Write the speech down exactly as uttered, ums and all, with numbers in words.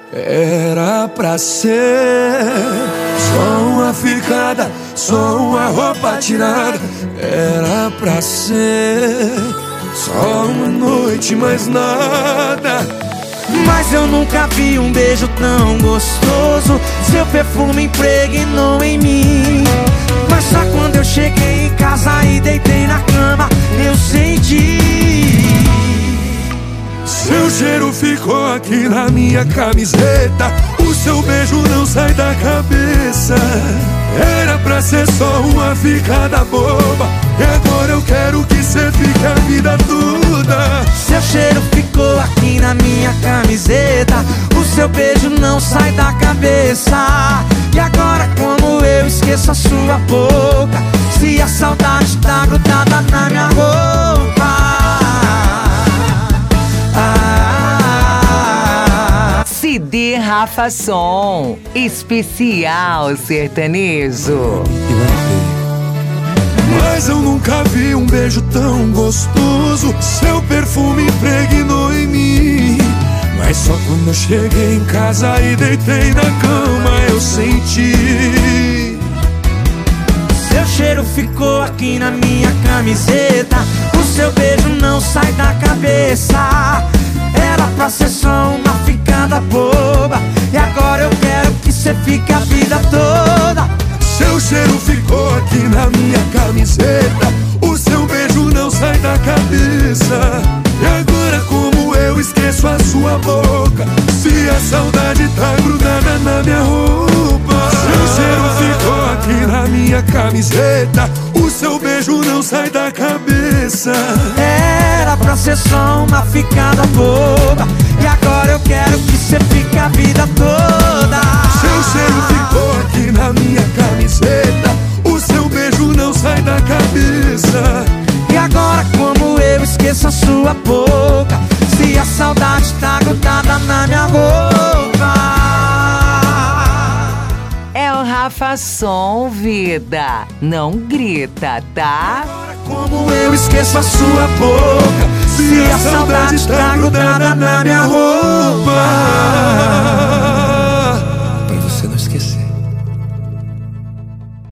Era pra ser só uma ficada, só uma roupa tirada. Era pra ser só uma noite, mais nada. Mas eu nunca vi um beijo tão gostoso. Seu perfume impregnou em mim. Mas só quando eu cheguei em casa e deitei na cama, eu senti. Seu cheiro ficou aqui na minha camiseta. O seu beijo não sai da cabeça. Era pra ser só uma ficada boba, e agora eu quero que cê fique a vida toda. Seu cheiro ficou aqui na minha camiseta. O seu beijo não sai da cabeça. E agora como eu esqueço a sua boca, se a saudade tá grudada na minha roupa. C D Rafa Som, especial sertanejo. Mas eu nunca vi um beijo tão gostoso. Seu perfume impregnou em mim. Mas só quando eu cheguei em casa e deitei na cama, eu senti. Seu cheiro ficou aqui na minha camiseta. O seu beijo não sai da cabeça. Era pra ser só uma ficada boba, e agora eu quero que cê fique a vida toda. Seu cheiro ficou aqui na minha camiseta. O seu beijo não sai da cabeça. E agora como eu esqueço a sua boca, se a saudade tá grudada na minha roupa. Seu cheiro ficou aqui na minha camiseta. O seu beijo não sai da cabeça. Era pra ser só uma ficada boba, e agora eu quero que cê fique a vida toda. Seu cheiro ficou aqui na minha camiseta. O seu beijo não sai da cabeça. E agora como eu esqueço a sua boca, se a saudade tá grudada na minha roupa. É o Rafa Som, vida. Não grita, tá? Agora como eu esqueço a sua boca, se a saudade tá grudada na minha roupa.